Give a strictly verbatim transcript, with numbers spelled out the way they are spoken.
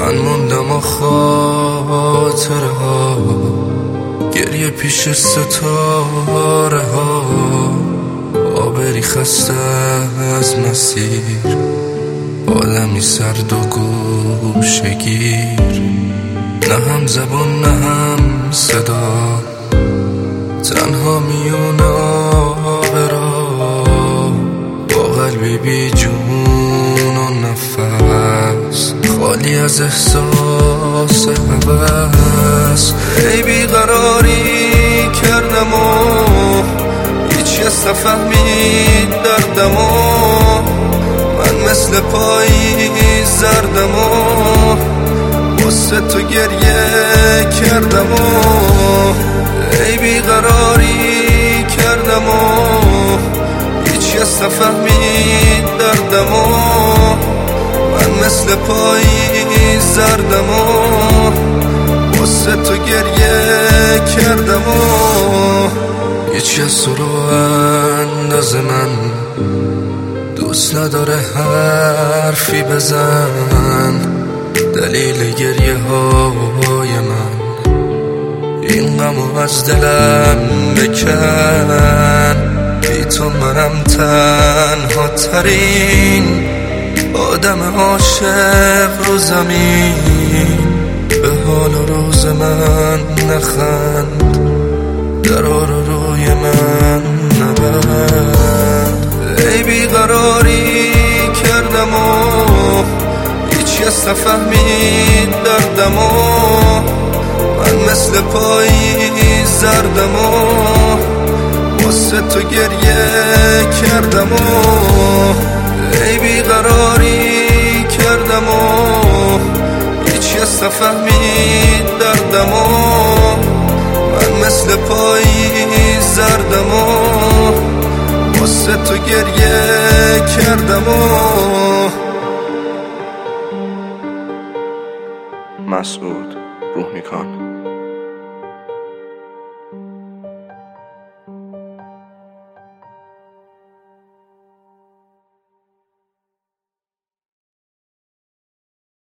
من موندم و خاطره ها، گریه پیش ستاره ها، آبری خسته از مسیر، عالمی سرد و گوشگیر، نه هم زبان نه هم صدا، تنها میون آب را، با قلبی بی جون و نفس، خالی از احساس هوس. ای بیقراری کردم و هیچ کس نفهمید دردم و من مثل پایی زردم و واسه تو گریه کردم و ای بیقراری کردم و هیچ کس نفهمید دردم و من مثل پایی زردم و واسه تو گریه کردم و هیچ کس تو رو انداز من دوست نداره حرفی بزن، دلیل گریه های من این غمو از دلم بکن. بی تو منم تنها ترین آدم عاشق رو زمین، به حال و روز من نخند، درا رو روی من نبند. ای بیقراری کردم و هیچ کس نفهمید دردم و من مثل پایی زردم و واسه تو گریه کردم و ای بیقراری کردم و هیچ کس نفهمید دردم و من مثل پایی زردم و واسه تو گریه کردم و مسعود روحنیکان.